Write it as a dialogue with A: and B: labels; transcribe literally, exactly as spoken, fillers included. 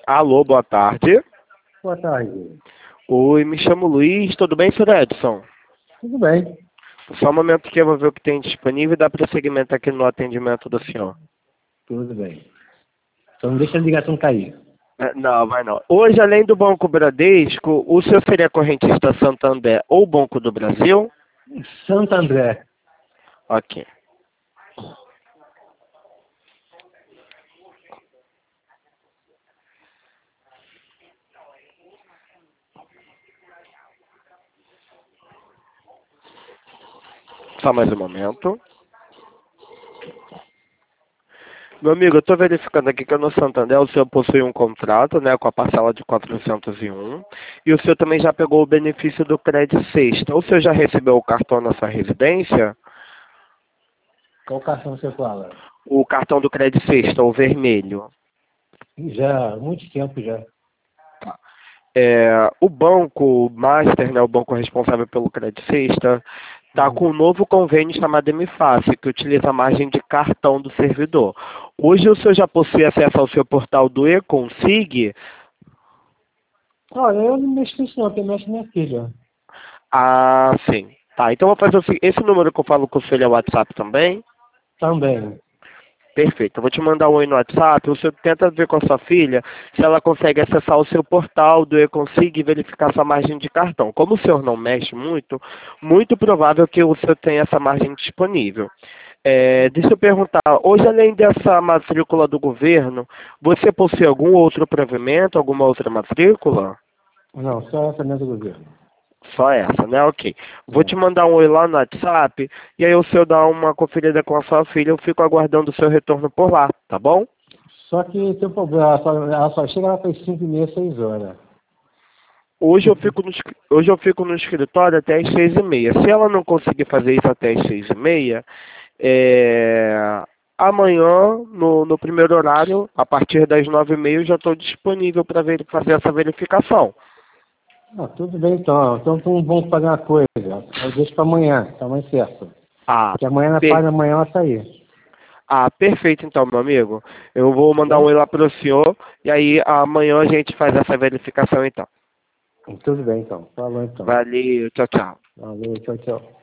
A: Alô, boa tarde.
B: Boa tarde.
A: Oi, me chamo Luiz, tudo bem, senhor Edson?
B: Tudo bem.
A: Só um momento que eu vou ver o que tem disponível e dar prosseguimento aqui no atendimento do senhor.
B: Tudo bem. Só não deixa a ligação cair.
A: É, Não, vai não. Hoje, além do Banco Bradesco, o senhor seria correntista Santander ou Banco do Brasil?
B: Santo André.
A: Ok. Só mais um momento. Meu amigo, eu estou verificando aqui que no Santander o senhor possui um contrato, né, com a parcela de quatrocentos e um, e o senhor também já pegou o benefício do Crédito Sexta. O senhor já recebeu o cartão na sua residência?
B: Qual cartão você fala?
A: O cartão do Crédito Sexta, o vermelho.
B: Já, há muito tempo já.
A: É, o banco Master, né, o banco responsável pelo Crédito Sexta, está
B: Hum.
A: com um novo convênio chamado M Fácil, que utiliza a margem de cartão do servidor. Hoje o senhor já possui acesso ao seu portal do eConsig?
B: Olha, eu não mexo com isso não, porque mexe minha filha.
A: Ah, sim. Tá, então eu vou fazer o seguinte, esse número que eu falo com o senhor é o WhatsApp também?
B: Também.
A: Perfeito, eu vou te mandar um oi no WhatsApp, o senhor tenta ver com a sua filha se ela consegue acessar o seu portal do eConsig e verificar sua margem de cartão. Como o senhor não mexe muito, muito provável que o senhor tenha essa margem disponível. É, deixa eu perguntar, hoje além dessa matrícula do governo, você possui algum outro provimento, alguma outra matrícula?
B: Não, só essa mesmo do governo.
A: Só essa, né? Ok. Vou te
B: É.
A: mandar um oi lá no WhatsApp e aí o senhor dá uma conferida com a sua filha, eu fico aguardando o seu retorno por lá, tá bom?
B: Só que tem um problema, ela só, ela só chega lá para as cinco e meia, seis horas.
A: Hoje eu fico no, escri- hoje eu fico no escritório até as seis e meia. Se ela não conseguir fazer isso até as seis e meia, é, amanhã, no, no primeiro horário, a partir das nove e meia, eu já estou disponível para fazer essa verificação.
B: Ah, tudo bem então. Então vamos vamos fazer uma coisa. Eu deixo para amanhã, tá mais certo.
A: Ah,
B: Porque amanhã na parte
A: per-
B: da manhã ela sair.
A: ah, perfeito então, meu amigo. Eu vou
B: Tá
A: mandar um
B: bom?
A: oi lá para o senhor e aí amanhã a gente faz essa verificação então.
B: Tudo bem então. Falou então.
A: Valeu, tchau, tchau.
B: Valeu, tchau, tchau.